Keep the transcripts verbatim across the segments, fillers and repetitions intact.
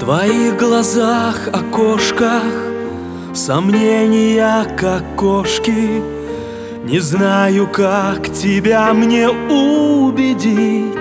твоих глазах, окошках сомнения, как кошки. Не знаю, как тебя мне убедить.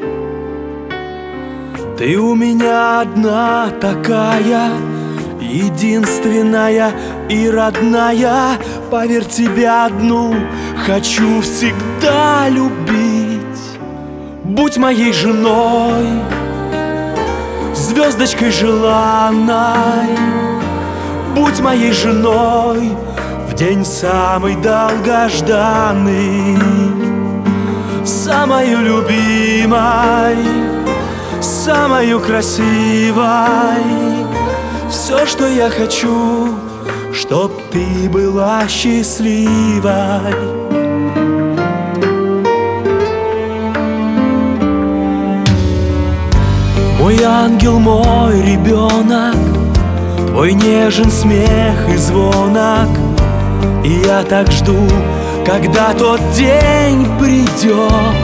Ты у меня одна такая, единственная и родная. Поверь, тебя одну хочу всегда любить. Будь моей женой, звездочкой желанной. Будь моей женой в день самый долгожданный, самой любимой, самой красивой. Все, что я хочу, чтоб ты была счастливой. Мой ангел, мой ребенок, твой нежен смех и звонок. И я так жду, когда тот день придет,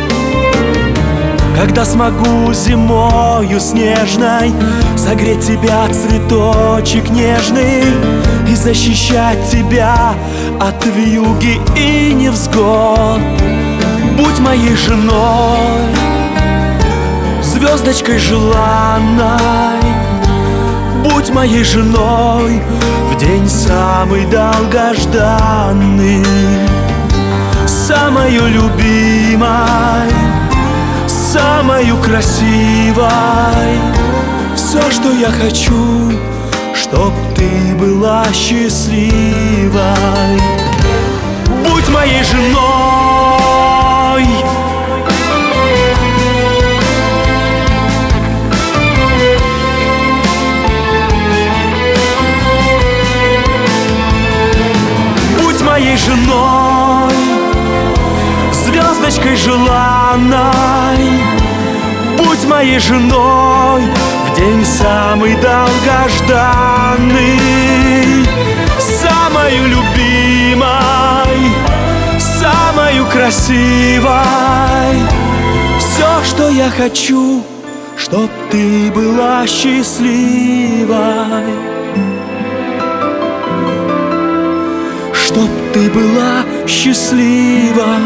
когда смогу зимою снежной согреть тебя, цветочек нежный, и защищать тебя от вьюги и невзгод. Будь моей женой, звездочкой желанной. Будь моей женой в день самый долгожданный, самой любимой, самой красивой. Все, что я хочу, чтоб ты была счастливой. Будь моей женой, моей женой, звездочкой желанной. Будь моей женой в день самый долгожданный, самой любимой, самой красивой. Все, что я хочу, чтоб ты была счастливой. Чтоб ты была счастлива,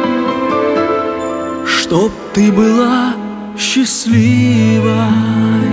чтоб ты была счастливой.